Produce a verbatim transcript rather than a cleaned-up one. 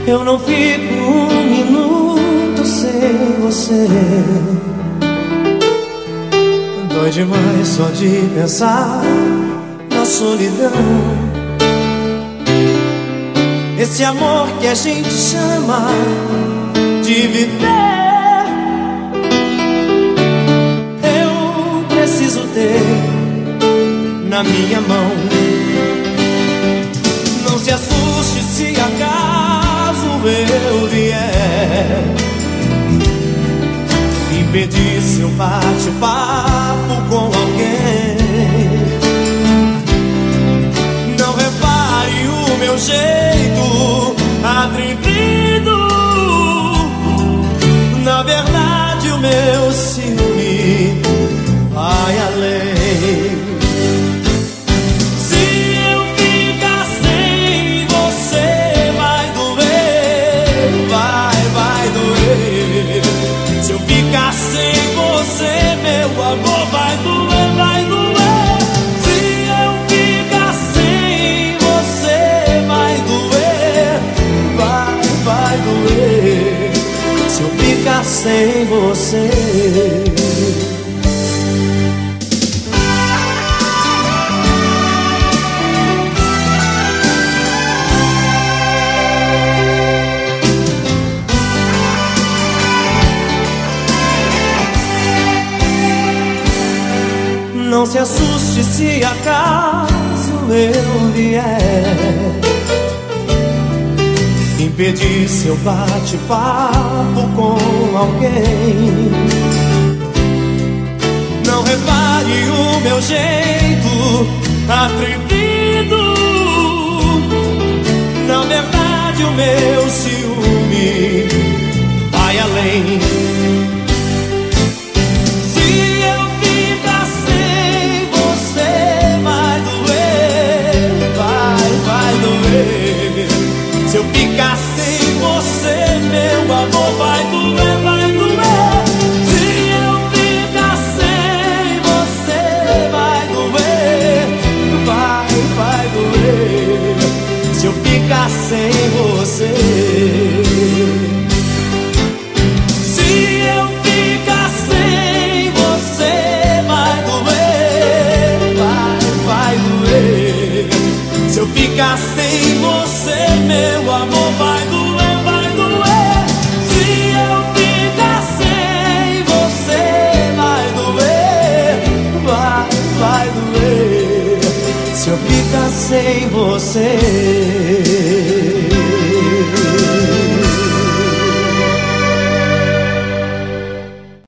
Eu não fico um minuto sem você. Dói demais só de pensar na solidão. Esse amor que a gente chama de viver, eu preciso ter na minha mão. Não se assuste se acaso eu vier impedir seu bate-papo com alguém. Não repare o meu jeito atrevido, na verdade o meu ciúme vai além. Ficar sem você, meu amor, vai doer, vai doer. Se eu ficar sem você, vai doer, vai, vai doer. Se eu ficar sem você. Não se assuste se acaso eu vier impedir seu bate-papo com alguém. Não repare o meu jeito atrevido, na verdade o meu ciúme vai além. Se eu ficar sem você, meu amor, vai doer, vai doer. Se eu ficar sem você, vai doer, vai, vai doer. Se eu ficar sem você. Se eu ficar sem você, vai doer, vai, vai doer. Se eu ficar sem você, meu amor, vai doer, vai doer. Se eu ficar sem você, vai doer, vai, vai doer. Se eu ficar sem você.